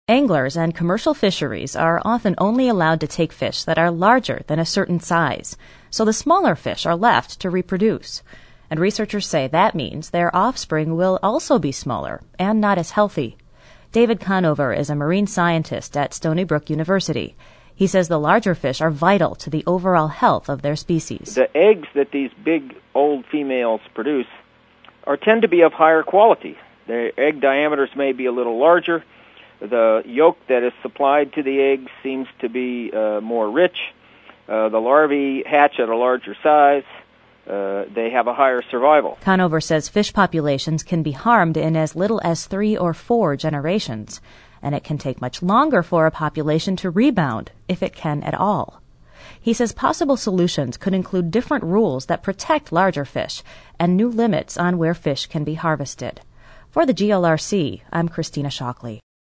Anglers and commercial fisheries are often only allowed to take fish that are larger than a certain size, so the smaller fish are left to reproduce. And researchers say that means their offspring will also be smaller and not as healthy. David Conover is a marine scientist at Stony Brook University. He says the larger fish are vital to the overall health of their species. The eggs that these big old females produce tend to be of higher quality. Their egg diameters may be a little larger. The yolk that is supplied to the eggs seems to be more rich. The larvae hatch at a larger size. They have a higher survival. Conover says fish populations can be harmed in as little as 3 or 4 generations, and it can take much longer for a population to rebound, if it can at all. He says possible solutions could include different rules that protect larger fish and new limits on where fish can be harvested. For the GLRC, I'm Christina Shockley.